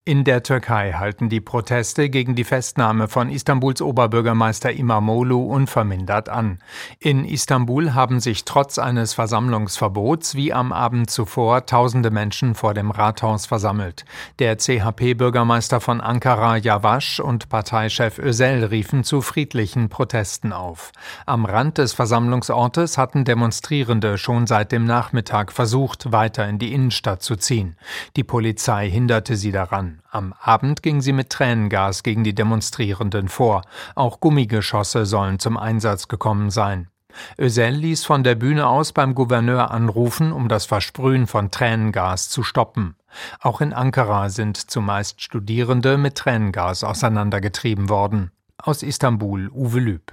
In der Türkei halten die Proteste gegen die Festnahme von Istanbuls Oberbürgermeister İmamoğlu unvermindert an. In Istanbul haben sich trotz eines Versammlungsverbots wie am Abend zuvor tausende Menschen vor dem Rathaus versammelt. Der CHP-Bürgermeister von Ankara Yavaş und Parteichef Özel riefen zu friedlichen Protesten auf. Am Rand des Versammlungsortes hatten Demonstrierende schon seit dem Nachmittag versucht, weiter in die Innenstadt zu ziehen. Die Polizei hinderte sie daran. Am Abend ging sie mit Tränengas gegen die Demonstrierenden vor. Auch Gummigeschosse sollen zum Einsatz gekommen sein. Özel ließ von der Bühne aus beim Gouverneur anrufen, um das Versprühen von Tränengas zu stoppen. Auch in Ankara sind zumeist Studierende mit Tränengas auseinandergetrieben worden. Aus Istanbul, Uwe Lüb.